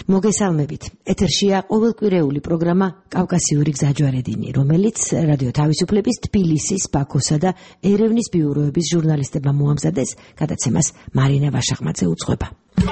მოგესალმებით. ეთერშია ყოველკვირეული პროგრამა კავკასიური გზაჯვარედინი, რომელიც რადიო თავისუფლების თბილისის, ბაქოსა და ერევნის ბიუროების ჟურნალისტებმა მოამზადეს, გადაცემას მარინა ვაშახმაძე უძღვება.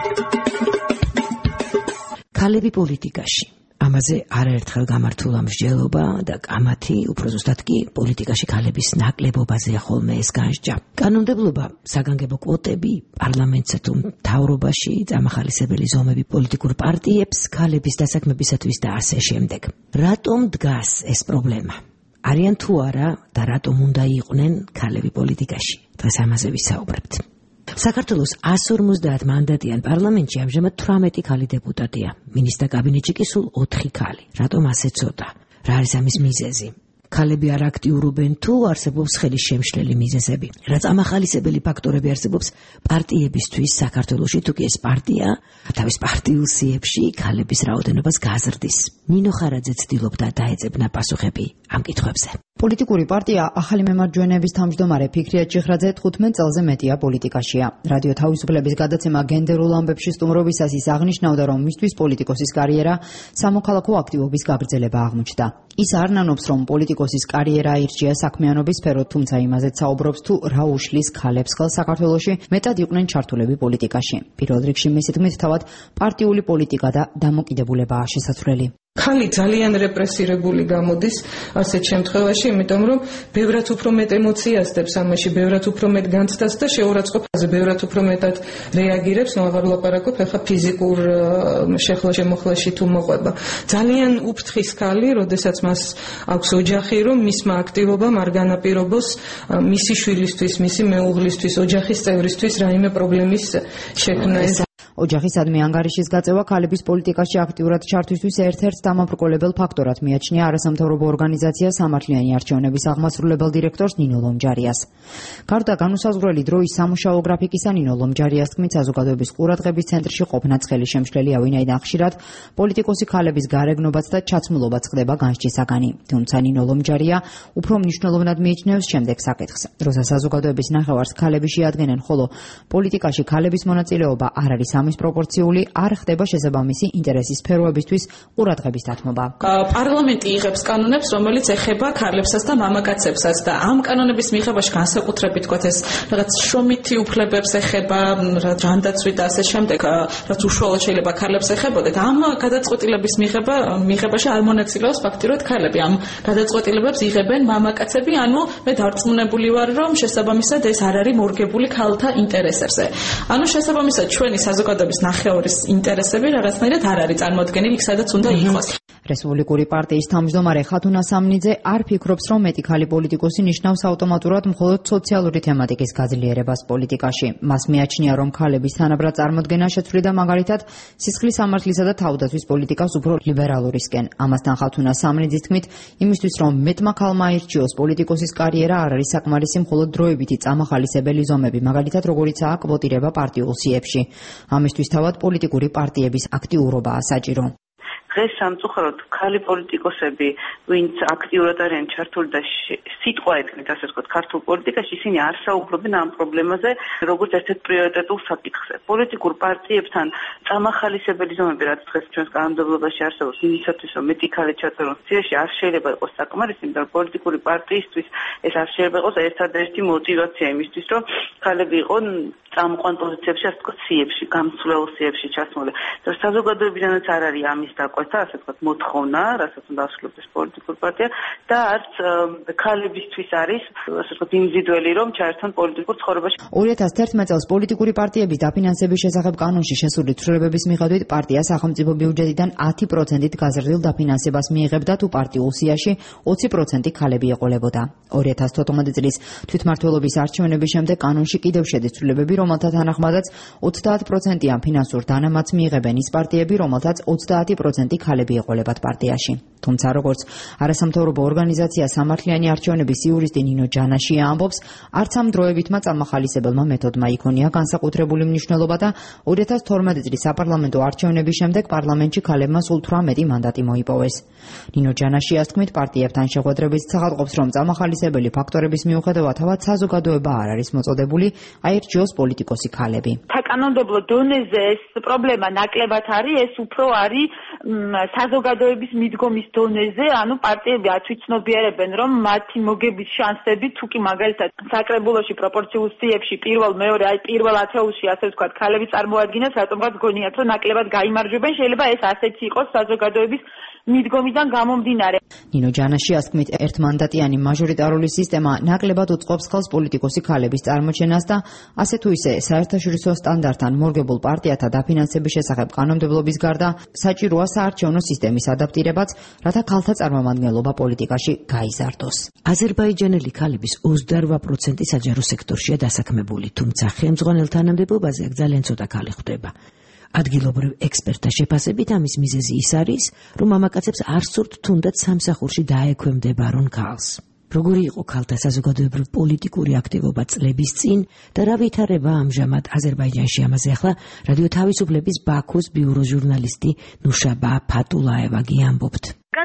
ქალები პოლიტიკაში. ამაზე არაერთხელ გამართულა მსჯელობა და კამათი, უფრო ზუსტად კი პოლიტიკაში ქალების ნაკლებობაზეა ხოლმე ეს განსჯა. კანონმდებლობა, საგანგებო კვოტები, პარლამენტსა თუ მთავრობაში წამახალისებელი ზომები პოლიტიკურ პარტიებს, ქალების დასაქმებისათვის და ასე შემდეგ. რატომ დგას ეს პრობლემა? არიან თუ არა და რატომ უნდა იყვნენ ქალები პოლიტიკაში? დღეს ამაზე ვისაუბრებთ. საქართველოს 150 მანდატიან პარლამენტში ამჟამად 18 ქალი დეპუტატია. მინისტრთა კაბინეტში კი სულ 4 ქალი. რატომ ასე ცოტა? რა არის ამის მიზეზი? ქალები არ აქტიურობენ თუ არსებობს ხელის შემშლელი მიზეზები? რა წამახალისებელი ფაქტორები არსებობს პარტიებისთვის საქართველოში, თუ კი ეს პარტია თავის პარტიულ სიებში ქალების რაოდენობას გაზრდის? ნინო ხარაძე ცდილობდა დაეძებნა პასუხები ამ კითხვებზე. პოლიტიკური პარტია ახალი მემარჯვენეების თავმჯდომარე ფიქრია ჭიხრაძე 15 წელზე მეტია პოლიტიკაშია. რადიო თავისუფლების გადაცემა გენდერულ ამბებში სტუმრობისას ის აღნიშნავდა, რომ მისთვის პოლიტიკოსის კარიერა სამოქალაქო აქტივობის გაგრძელება აღმოჩნდა. ის არ ნანობს, რომ პოლიტიკოსის კარიერა აირჩია საქმიანობის სფეროდ, თუმცა იმაზეც საუბრობს, თუ რა უშლის ქალებს ხელს საქართველოში მეტად იყვნენ ჩართულები პოლიტიკაში. პირველ რიგში მისი თქმით, თავად პარტიული პოლიტიკა და დამოკიდებულებაა შესაძლებელი. ქალი ძალიან რეპრესირებული გამოდის ასეთ შემთხვევაში, იმიტომ რომ ბევრად უფრო მეტ ემოციას დებს ამაში, ბევრად უფრო მეტ განცდას და შეურაცხყოფაზე ბევრად უფრო მეტად რეაგირებს, აღარ ვლაპარაკობ ახლა ფიზიკურ შემოხლაში თუ მოყვება. ძალიან უფრთხის ქალი, როდესაც მას აქვს ოჯახი, რომ მისმა აქტივობამ არ განაპირობოს მისი შვილისთვის, მისი მეუღლისთვის, ოჯახის წევრისთვის რაიმე პრობლემის შექმნა. ოჯახისადმი ანგარიშის გაწევა ქალების პოლიტიკაში აქტიურად ჩართვისთვის ერთ-ერთ დამაბრკოლებელ ფაქტორად მიაჩნია არასამთავრობო ორგანიზაცია სამართლიანი არჩევნების აღმასრულებელ დირექტორს ნინო ლომჯარიას. გარდა განუსაზღვრელი დროის სამუშაო გრაფიკისა, ნინო ლომჯარიას თქმით, საზოგადოების ყურადღების ცენტრში ყოფნაც ხელის შემშლელია, ვინაიდან ხშირად პოლიტიკოსი ქალების გარეგნობაც და ჩაცმულობაც ხდება განსჯის საგანი. თუმცა ნინო ლომჯარია უფრო მნიშვნელოვნად მიიჩნევს შემდეგ საკითხს. როცა საზოგადოების ნახევარს ქალები შეადგენენ, ხოლო პოლიტიკაში ქალების მონაწილეობა არ არის ამის პროპორციული, არ ხდება შესაბამისი ინტერესის სფეროებისთვის ყურადღების დათმობა. პარლამენტი იღებს კანონებს, რომელიც ეხება ქალებსაც და მამაკაცებსაც და ამ კანონების მიღებაში განსაკუთრებით თქვათ ეს რაღაც შრომითი უფლებებს ეხება, ჯანდაცვით და ასე შემდეგ, რაც უშუალოდ შეიძლება ქალებს ეხებოდეთ. ამ გადაწყვეტილების მიღებაში არ მონაწილეობს ფაქტიურად ქალები. ამ გადაწყვეტილებებს იღებენ მამაკაცები, ანუ მე დარწმუნებული ვარ, რომ შესაბამისად ეს არ არის მორგებული ქალთა ინტერესებზე. ანუ შესაბამისად ჩვენი საზოგადოების ნახევრის ინტერესები რაღაცნაირად არ არის წარმოდგენილი იქ, სადაც უნდა იყოს. რესპუბლიკური პარტიის თავმჯდომარე ხათუნა სამნიძე არ ფიქრობს, რომ მეტი ქალი პოლიტიკოსი ნიშნავს ავტომატურად მხოლოდ სოციალური თემატიკის გაძლიერებას პოლიტიკაში. მას მიაჩნია, რომ ქალების თანაბრად წარმოდგენა შეცვლიდა მაგალითად სისხლის სამართლისა და თავდაცვის პოლიტიკას უფრო ლიბერალურისკენ. ამასთან ხათუნა სამნიძის თქმით, იმისთვის რომ მეტმა ქალმა აირჩიოს პოლიტიკოსის კარიერა არ არის საკმარისი მხოლოდ დროებითი წამახალისებელი ზომები, მაგალითად როგორიცაა კვოტირება პარტიულ სიებში. ამისთვის თავად პოლიტიკური პარტიების აქტიურობაა საჭირო. დღეს სამწუხაროდ ქალი პოლიტიკოსები, ვინც აქტიურად არიან ჩართული და სიტყვა ეთქმით, ასე ვთქვათ, ქართულ პოლიტიკაში, ისინი არ საუბრობენ ამ პრობლემაზე, როგორც ერთ-ერთ პრიორიტეტულ საკითხზე. პოლიტიკურ პარტიებთან წამახალისებელი ზომები, რაც დღეს ჩვენს კანონმდებლობაში არსებობს, იმისათვის, რომ მეტი ქალი ჩაწერონ სიაში, არ შეიძლება იყოს საკმარისი, იმიტომ რომ პოლიტიკური პარტიისთვის ეს არ შეიძლება იყოს ერთადერთი мотиваცია იმისთვის, რომ ქალები იყონ წამყვან პოზიციებში, ასე ვთქვათ, სიებში, გამსვლელ სიებში ჩასმული. საზოგადოებიდანაც არ არის ამის დაკვეთა, ასე ვთქვათ, მოთხოვნა, რასაც უნდა ასრულოს პოლიტიკურ პარტია და არც ქალებისთვის არის, ასე ვთქვათ, იმზიდველი, რომ ჩაერთონ პოლიტიკურ ცხოვრებაში. 2011 წელს პოლიტიკური პარტიების დაფინანსების შესახებ კანონში შესული ცვლილებების მიხედვით პარტია სახელმწიფო ბიუჯეტიდან 10%-ით გაზრდილ დაფინანსებას მიიღებდა, თუ პარტიულ სიაში 20% ქალები ეყოლებოდა. 2014 წლის თვითმმართველობის არჩევნების შემდეგ კანონში კიდევ შედის ცვლილებები, რომელთა თანახმადაც 30%-იან ფინანსურ დანამატს მიიღებენ ის პარტიები, რომელთაც 30% 10% ქალები ეყოლებათ პარტიაში. თუმცა როგორც არასამთავრობო ორგანიზაცია სამართლიანი არჩევნების იურისტი ნინო ჯანაშია ამბობს, არც ამ დროებითმა წამახალისებელმა მეთოდმა იქონია განსაკუთრებული მნიშვნელობა და 2012 წლის საპარლამენტო არჩევნების შემდეგ პარლამენტში ქალებმა სულ 18 მანდატი მოიპოვეს. ნინო ჯანაშიას თქმით, პარტიებთან შეხვედრებით ცხადყოფს, რომ წამახალისებელი ფაქტორების მიუხედავად თავად საზოგადოება არ არის მოწოდებული, აირჩიოს პოლიტიკოსი ქალები. საკანონმდებლო დონეზე ეს პრობლემა ნაკლებად არის, ეს უფრო არის საზოგადოების მიდგომის დონეზე, ანუ პარტიები აცვიცნობიერებენ, რომ მათი მოგების შანსები თუ კი მაგალითად საკრებულოში პროპორციულ სიებში პირველ ათეულში ასე ვთქვათ, ქალები წარმოადგენს, რატომღაც გონიათ, რომ ნაკლებად გაიმარჯვებენ, შეიძლება ეს ასეც იყოს საზოგადოების მიდგომიდან გამომდინარე. ნინო ჯანაშიას თქმით, ერთმანდატიანი მაჟორიტარული სისტემა ნაკლებად უწყობს ხელს პოლიტიკოსი ქალების წარმოჩენას და ასე თუ ისე საერთაშორისო სტანდარტთან მორგებულ პარტიათა დაფინანსების შესახებ კანონმდებლობის გარდა საჭიროა საარჩევნო სისტემის ადაპტირებაც, რათა ქალთა წარმომადგენლობა პოლიტიკაში გაიზარდოს. აზერბაიჯანელი ქალების 28% საჯარო სექტორშია დასაქმებული, თუმცა ხელმძღვანელ თანამდებობაზე აქ ძალიან ცოტა ქალი ხვდება. ადგილობრივ ექსპერტთა შეფასებით ამის მიზეზი ის არის, რომ მამაკაცებს არ სურთ თუნდაც სამსახურში დაექვემდებარონ ქალს. როგორი იყო ქალთა საზოგადოებრივ პოლიტიკური აქტივობა წლების წინ და რა ვითარება ამჟამად აზერბაიჯანში, ამაზე ახლა რადიო თავისუფლების ბაქოს ბიურო ჟურნალისტი ნუშაბა ფატულაევაგი ამბობთ.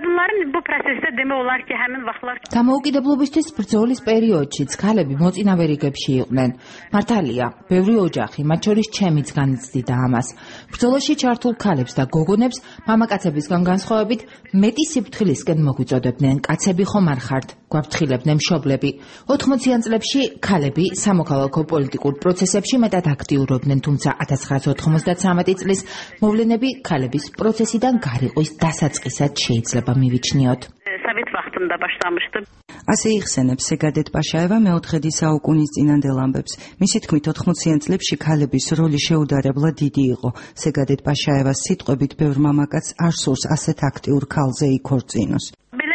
დამოუკიდებლობისთვის ბრძოლის პერიოდშიც ქალები მოწინავე რიგებში იყვნენ. მართალია, ბევრი ოჯახი, მათ შორის ჩემიც განიცდიდა ამას. ბრძოლაში ჩართულ ქალებს და გოგონებს მამაკაცებისგან განსხვავებით მეტი სიფრთხილისკენ მოგვიწოდებდნენ. კაცები ხომ არ ხართ, გვაფრთხილებდნენ მშობლები. 80-იან წლებში ქალები სამოქალაქო პოლიტიკურ პროცესებში მეტად აქტიურობდნენ, თუმცა 1993 წლის მოვლენები ქალების პროცესიდან გარიყვის დასაწყისად შეიძლება მივიჩნიოთ. ასე იხსენებს სეგადეთ პაშაევა მეოთხედი საუკუნის წინანდელ ამბებს. მისი თქმით, 80-იან წლებში ქალების როლი შეუდარებლად დიდი იყო. სეგადეთ პაშაევას სიტყვებით, ბევრ მამაკაცს არ სურს ასეთ აქტიურ ქალზე იქორწინოს.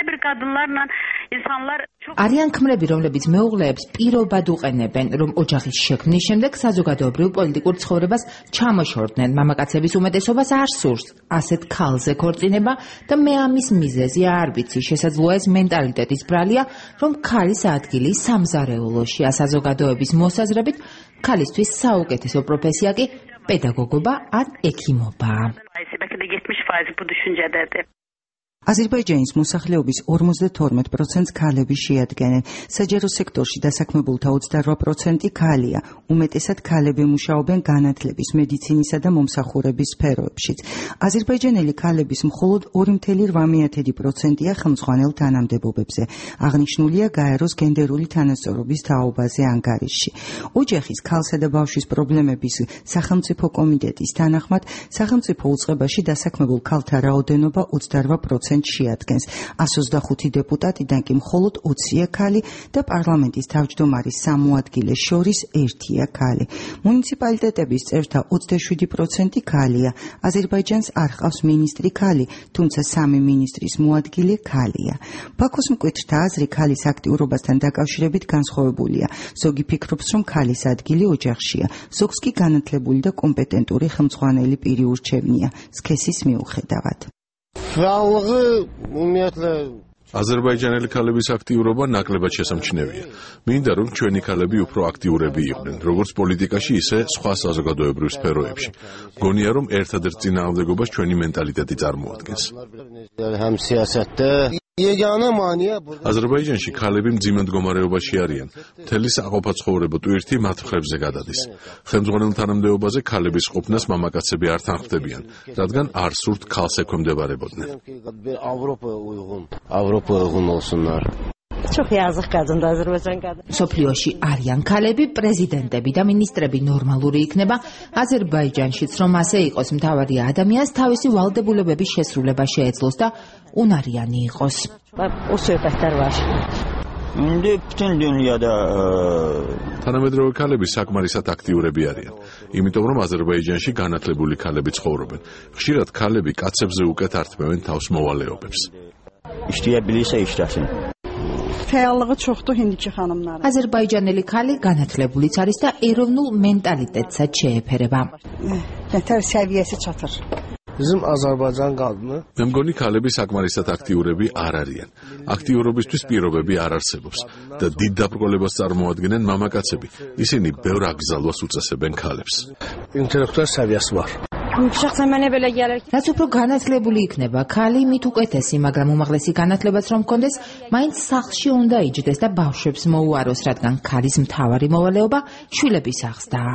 არიან ქმრები, რომლებიც მეუღლეებს პირობად უყენებენ, რომ ოჯახის შექმნის შემდეგ საზოგადოებრივ პოლიტიკურ ცხოვრებას ჩამოშორდნენ. მამაკაცების უმეტესობას არ სურს ასეთ ქალზე ქორწინება და მე ამის მიზეზი არ ვიცი. შესაძლოა ეს მენტალიტეტის ბრალია, რომ ქალის ადგილი სამზარეულოშია. საზოგადოების მოსაზრებით ქალისთვის საუკეთესო პროფესია კი პედაგოგობა ან ექიმობაა. აზერბაიჯანის მოსახლეობის 52% ქალები შეადგენენ. საჯარო სექტორში დასაქმებულთა 28% ქალია. უმეტესად ქალები მუშაობენ განათლების, მედიცინისა და მომსახურების სფეროებშიც. აზერბაიჯანელი ქალების მხოლოდ 2,8%-ია ხელმძღვანელ თანამდებობებზე. აღნიშნულია გაეროს გენდერული თანასწორობის თაობაზე ანგარიშში. ოჯახის, ქალსა და ბავშვის პრობლემების სახელმწიფო კომიტეტის თანახმად, სახელმწიფო უწყებაში დასაქმებულ ქალთა რაოდენობა 28% შეადგენს. 125 დეპუტატიდან კი მხოლოდ 20-ია ქალი და პარლამენტის თავმჯდომარის 3 ადგილეს შორის 1-ია ქალი. მუნიციპალიტეტების წევრთა 27% ქალია. აზერბაიჯანს არ ჰყავს მინისტრი ქალი, თუმცა 3 მინისტრის მოადგილე ქალია. ბაქოს მკვეთრთა აზრი ქალის აქტიურობასთან დაკავშირებით განსხვავებულია. ზოგი ფიქრობს, რომ ქალის ადგილი ოჯახშია. ზოგს კი განათლებული და კომპეტენტური ხელმძღვანელი პირი ურჩევნია, სქესის მიუხედავად. აზერბაიჯანელი ქალების აქტიურობა ნაკლებად შესამჩნევია. მინდა რომ ჩვენი ქალები უფრო აქტიურები იყვნენ, როგორც პოლიტიკაში, ისე სხვა საზოგადოებრივ სფეროებში. გონია რომ ერთადერთ წინააღმდეგობას ჩვენი მენტალიტეტი წარმოადგენს. აზერბაიჯანში ქალები მძიმე მდგომარეობაში არიან. მთელი საყოფაცხოვრებო ტვირთი მათ მხრებზე გადადის. ხელმძღვანელ თანამდებობაზე ქალების ყოფნას მამაკაცები არ თანხმდებიან, რადგან არ სურთ ქალს ექვემდებარებოდნენ. სოფლიოში არიან ქალები, პრეზიდენტები და მინისტრები. ნორმალური იქნება აზერბაიჯანშიც, რომ ასე იყოს, მთავარი ადამიანს თავისი ვალდებულებების შესრულება შეეძლოს და უნარიანი იყოს. თანამედროვე ქალები საკმარისად აქტიურები არიან, იმიტომ რომ აზერბაიჯანში განათლებული ქალები ცხოვრობენ. ხშირად ქალები კაცებზე უკეთ ართმევენ თავს მოვალეობებს. აზერბაიჯანელი ქალი განათლებულიც არის და ეროვნულ მენტალიტეტსაც შეეფერება. Bizim Azərbaycan qadını მე მგონი ქალები საკმარისად აქტიურები არ არიან. აქტიურობისთვის პირობები არ არსებობს და დიდ დაბრკოლებას წარმოადგენენ მამაკაცები. ისინი ბევრ აკრძალვას უწესებენ ქალებს. ინტელექტუალ სავიას ვარ. რაც უფრო განათლებული იქნება ქალი, მით უკეთესი, მაგრამ უმაღლესი განათლებაც რომ ჰქონდეს, მაინც სახლში უნდა იჯდეს და ბავშვებს მოუაროს, რადგან ქალის მთავარი მოვალეობა შვილების აღზრდაა.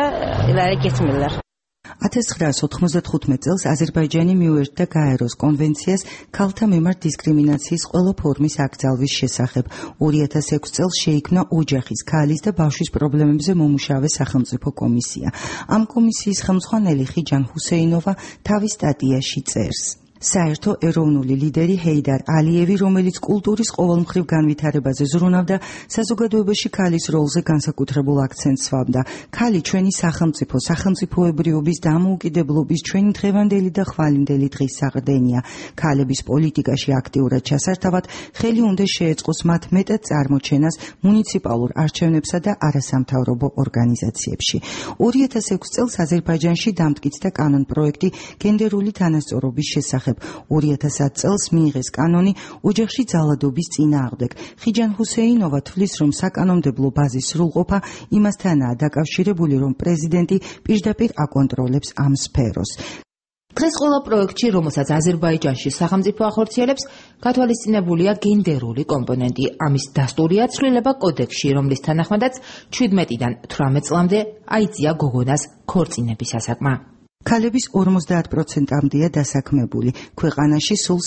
1995 წელს აზერბაიჯანი მიუერთდა გაეროს კონვენციას ქალთა მიმართ დისკრიმინაციის ყველა ფორმის აკრძალვის შესახებ. 2006 წელს შეიქმნა ოჯახის, ქალის და ბავშვის პრობლემებზე მომუშავე სახელმწიფო კომისია. ამ კომისიის ხელმძღვანელი ხიჯან ჰუსეინოვა თავის სტატიაში წერს: საერთო ეროვნული ლიდერი ჰეიდარ ალიევი, რომელიც კულტურის ყოველმხრივ განვითარებაზე ზრუნავდა, საზოგადოებაში ქალის როლზე განსაკუთრებულ აქცენტს სვამდა. ქალი ჩვენი სახელმწიფოებრიობის დამოუკიდებლობის, ჩვენი დღევანდელი და ხვალინდელი დღის საყრდენია. ქალების პოლიტიკაში აქტიურად ჩასართავად ხელი უნდა შეეწყოს მათ მეტად წარმოჩენას მუნიციპალურ არჩევნებსა და არასამთავრობო ორგანიზაციებში. 2006 წელს აზერბაიჯანში დამტკიცდა კანონ-პროექტი გენდერული თანასწორობის შესახებ. 2010 წელს მიიღეს კანონი ოჯახში ძალადობის წინააღმდეგ. ხიჯან ჰუსეინოვა თვლის, რომ საკანონმდებლო ბაზის სრულყოფა იმასთანაა დაკავშირებული, რომ პრეზიდენტი პირდაპირ აკონტროლებს ამ სფეროს. დღეს ყველა პროექტში, რომელსაც აზერბაიჯანში სახელმწიფო ახორციელებს, გათვალისწინებულია გენდერული კომპონენტი. ამის დასტურია ცვლილება კოდექსში, რომლის თანახმადაც 17-დან 18 წლამდე აიწია გოგონას ქორწინების ასაკმა. ქალების 50%-მდეა დასაქმებული. ქვეყანაში სულ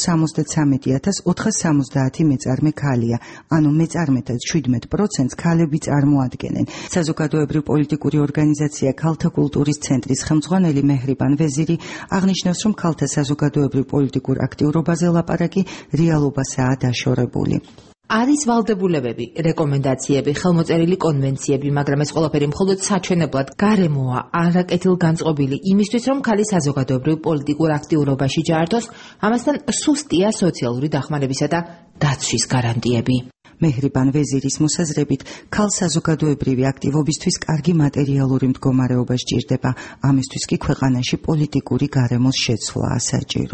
73,470 მეწარმე ქალია, ანუ მეწარმეთა 17%-ს ქალები წარმოადგენენ. საზოგადოებრივ პოლიტიკური ორგანიზაცია ქალთა კულტურის ცენტრის ხელმძღვანელი მეჰრიბან ვეზირი აღნიშნავს, რომ ქალთა საზოგადოებრივ პოლიტიკურ აქტიურობაზე ლაპარაკი რეალობასაა დაშორებული. არის ვალდებულებები, რეკომენდაციები, ხელმოწერილი კონვენციები, მაგრამ ეს ყველაფერი მხოლოდ საჩვენებლად გარემოა, არაკეთილგანწყობილი იმისთვის, რომ ქალი საზოგადოებრივ პოლიტიკურ აქტიურობაში ჯაართოს, ამასთან სუსტია სოციალური დახმარებისა და დაცვის გარანტიები. მეჰრიბან ვეზირის მოსაზრებით, ქალ საზოგადოებრივი აქტივობისთვის კარგი მატერიალური მდგომარეობა სჭირდება, ამისთვის კი ქვეყანაში პოლიტიკური გარემოს შეცვლაა საჭირო.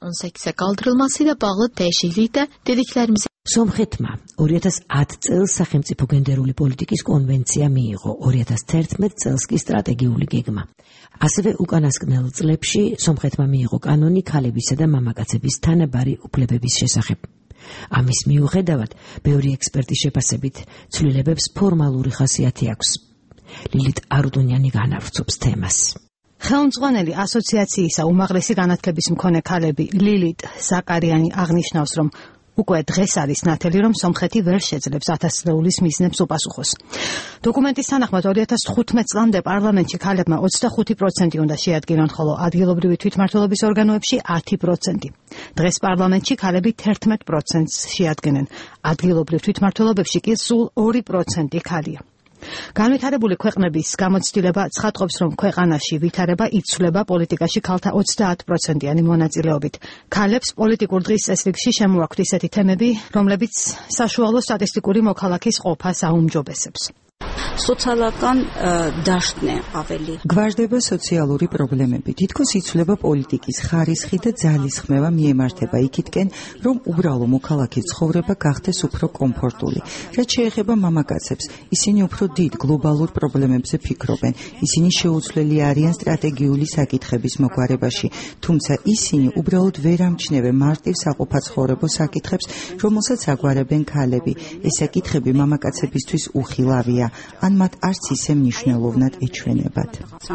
სომხეთმა 2010 წელს სახელმწიფო გენდერული პოლიტიკის კონვენცია მიიღო, 2011 წელს კი სტრატეგიული გეგმა. ასევე უკანასკნელ წლებში სომხეთმა მიიღო კანონი ქალებისა და მამაკაცების თანაბარი უფლებების შესახებ. ამის მიუხედავად, ბევრი ექსპერტის შეფასებით, ცვლილებებს ფორმალური ხასიათი აქვს. ლილით არუდუნიანი განავრცობს თემას. ხელმძღვანელი ასოციაციისა უმაღლესი განათლების მქონე ქალები ლილით ზაკარიანი აღნიშნავს, რომ უკვე დღეს არის ნათელი, რომ სომხეთი ვერ შეძლებს 1000 წლეულის მიზნებს უპასუხოს. დოკუმენტის თანახმად 2015 წლამდე პარლამენტში ქალებმა 25% უნდა შეადგინონ, ხოლო ადგილობრივი თვითმმართველობის ორგანოებში 10%. დღეს პარლამენტში ქალები 11%-ს შეადგენენ, ადგილობრივ თვითმმართველობებში კი სულ 2% ქალია. განვითარებული ქვეყნების გამოცდილება ცხადყოფს, რომ ქვეყანაში ვითარება იცვლება პოლიტიკაში ქალთა 30%-იანი მონაწილეობით. ქალებს პოლიტიკურ დღის წესრიგში შემოაქვთ ისეთი თემები, რომლებიც საშუალო სტატისტიკური მოქალაქის ყოფას აუმჯობესებს. სოციალական დაშტნე ավելի. გვარდება სოციალური პრობლემები. თითქოს იცვლება პოლიტიკის ხარისხი და ძალისხმევა მიემართება იქითკენ, რომ უბრალო მოქალაქის ცხოვრება გახდეს უფრო კომფორტული. რაც შეეხება მამაკაცებს, ისინი უფრო დიდ გლობალურ პრობლემებზე ფიქრობენ. ისინი შეუცვლელი არიან სტრატეგიული საკითხების მოგვარებაში, თუმცა ისინი უბრალოდ ვერ ამჩნევენ მარტივ საყოფაცხოვრებო საკითხებს, რომელსაც აგვარებენ ქალები. ეს საკითხები მამაკაცებისთვის უხილავია. ან მათ არც ისე მნიშვნელოვნად ეჩვენებათ.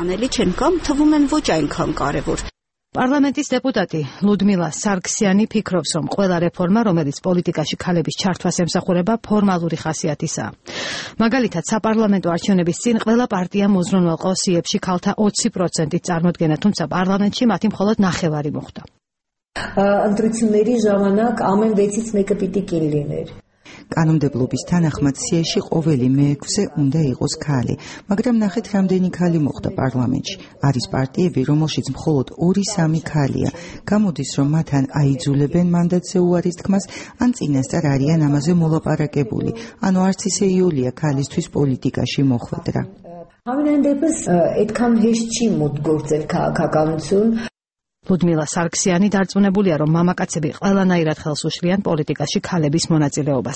პარლამენტის დეპუტატი ლუდმილა სარგსიანი ფიქრობს, რომ ყველა რეფორმა, რომელიც პოლიტიკაში ქალების ჩართვას ემსახურება, ფორმალური ხასიათისაა. მაგალითად, საპარლამენტო არჩევნების წინ ყველა პარტიამ უზრუნველყო ყოსიებში ქალთა 20%-ით წარმოდგენა, თუმცა პარლამენტში მათი მხოლოდ 9% მოხვდა. Ընտրությունների ժամանակ ամեն 6-ից մեկը պիտի կին լիներ. კანონმდებლობის თანახმად სიაში ყოველი მეექვსე უნდა იყოს ქალი, მაგრამ ნახეთ რამდენი ქალი მოხდა პარლამენტში. არის პარტიები, რომელშიც მხოლოდ 2-3 ქალია. გამოდის, რომ მათ ან აიძულებენ მანდატზე უარის თქმას, ან წინასწარ არიან ამაზე მოლაპარაკებული. ანუ არც ისე იოლია ქალისთვის პოლიტიკაში მოხვედრა. Համենայն դեպս այդքան հեշտ չի մոտ գործել քաղաքականություն. ლუდმილა სარგსიანი დარწმუნებულია, რომ მამაკაცები ყველანაირად ხელს უშლიან პოლიტიკაში ქალების მონაწილეობას.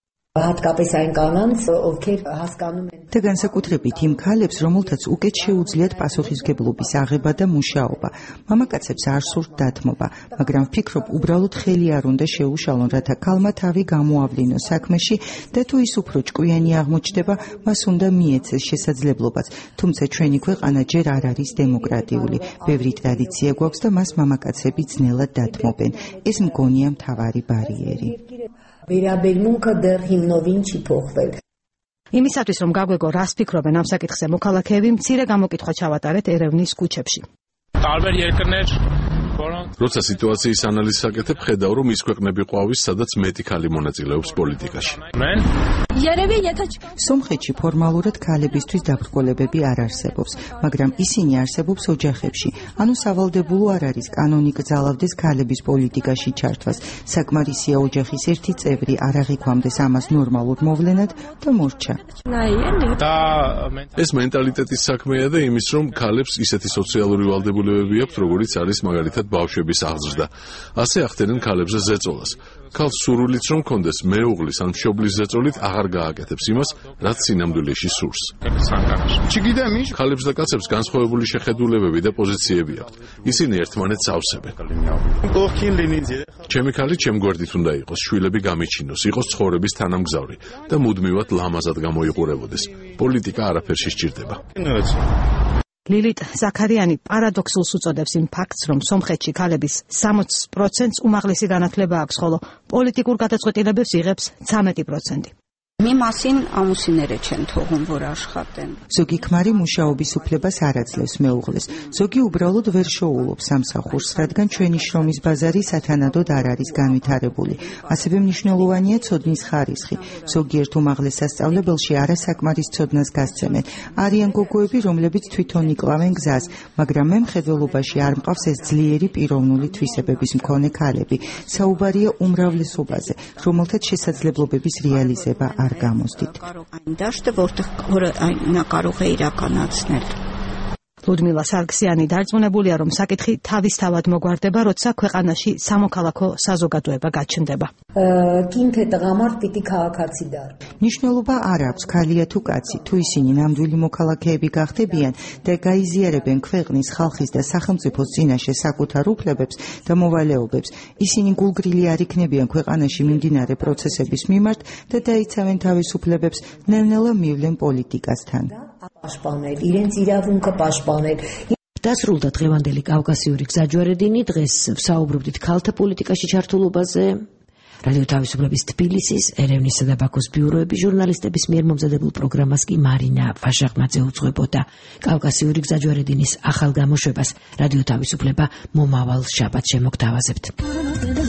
და განსაკუთრებით იმ ქალებს, რომელთაც უკეთ შეუძლიათ პასუხისმგებლობის აღება და მუშაობა. მამაკაცებს არ სურთ დათმობა, მაგრამ ვფიქრობ, უბრალოდ ხელი არ უნდა შეუშალონ, რათა ქალმა თავი გამოავლინოს საქმეში და თუ ის უფრო ჭკვიანი აღმოჩნდება, მას უნდა მიეცეს შესაძლებლობაც. თუმცა ჩვენი ქვეყანა ჯერ არ არის დემოკრატიული. ბევრი ტრადიცია გვაქვს და მას მამაკაცები ძნელად დათმობენ. ეს მგონია მთავარი ბარიერი. იმისათვის, რომ გაგვეგო, რას ფიქრობენ ამ საკითხზე მოქალაქეები, მცირე გამოკითხვა ჩავატარეთ ერევნის ქუჩებში. როცა სიტუაციის ანალიზს აკეთებ, ხედავ, რომ ის ქვეყნები ყვავის, სადაც მეტი ქალი მონაწილეობს პოლიტიკაში. სომხეთში ფორმალურად ქალებისთვის დაბრკოლებები არ არსებობს, მაგრამ ისინი არსებობს ოჯახებში. ანუ სავალდებულო არ არის კანონი გრძალავდეს ქალების პოლიტიკაში ჩართვას. საკმარისია ოჯახის ერთი წევრი არ აღიქვამდეს ამას ნორმალურ მოვლენად და მორჩა. ეს მენტალიტეტის საქმეა და იმის, რომ ქალებს ისეთი სოციალური ვალდებულებები აქვთ, როგორიც არის მაგალითად ბავშვების აღზრდა. ასე ახდენენ ქალებზე ზეწოლას. ქალს სურვილიც რომ კონდეს მეუღლის ან მშობლის ზეწოლით აღარ გააკეთებს იმას, რაც სინამდვილეში სურს. ქალებს და კაცებს განსხვავებული შეხედულებები და პოზიციები აქვთ. ისინი ერთმანეთს ავსებენ. ჩემი ქალი ჩემ გვერდით უნდა იყოს, შვილები გამიჩინოს, იყოს ცხოვრების თანამგზავრი და მუდმივად ლამაზად გამოიყურებოდეს. პოლიტიკა არაფერში სჭირდება. ლილიტ ზაქარიანი პარადოქსულს უწოდებს იმ ფაქტს, რომ სომხეთში ქალების 60%-ს უმაღლესი განათლება აქვს, ხოლო პოლიტიკურ გადაწყვეტილებებს იღებს 13%. ზოგი ქმარი მუშაობის უფლებას არ აძლევს მეუღლეს, ზოგი უბრალოდ ვერ შოულობს სამსახურს, რადგან ჩვენი შრომის ბაზარი სათანადოდ არ არის განვითარებული. ასევე მნიშვნელოვანია ცოდნის ხარისხი. ზოგიერთ უმაღლეს სასწავლებელში არასაკმარის ცოდნას გასცემენ. არიან გოგოები, რომლებიც თვითონ იკლავენ გზას, მაგრამ მე მხედველობაში არ მყავს ეს ძლიერი პიროვნული თვისებების მქონე ქალები. საუბარია უმრავლესობაზე, რომელთაც შესაძლებლობების რეალიზება არ გამოსდით. ლუდმილა სარგსიანი დარწმუნებულია, რომ საკითხი თავისთავად მოგვარდება, როცა ქვეყანაში სამოქალაქო საზოგადოება გაჩნდება. ნიშნულობა არ აქვს ქალია თუ კაცი, თუ ისინი ნამდვილი მოქალაქეები გახდებიან და გაიზიარებენ ქვეყნის, ხალხის და სახელმწიფოს წინაშე საკუთარ უფლებებს და მოვალეობებს, ისინი გულგრილი არ იქნებიან ქვეყანაში მიმდინარე პროცესების მიმართ და დაიცავენ თავისუფლებებს, ნელ-ნელა მივლენ პოლიტიკასთან. დასრულდა დღევანდელი კავკასიური გზაჯვარედინი. დღეს ვსაუბრობდით ქალთა პოლიტიკაში ჩართულობაზე. რადიო თავისუფლების თბილისის, ერევნისა და ბაქოს ბიუროების ჟურნალისტების მიერ მომზადებულ პროგრამას კი მარინა ვაშაღმაძე უძღვებოდა. კავკასიური გზაჯვარედინის ახალ გამოშვებას რადიო თავისუფლება მომავალ შაბათს შემოგთავაზებთ.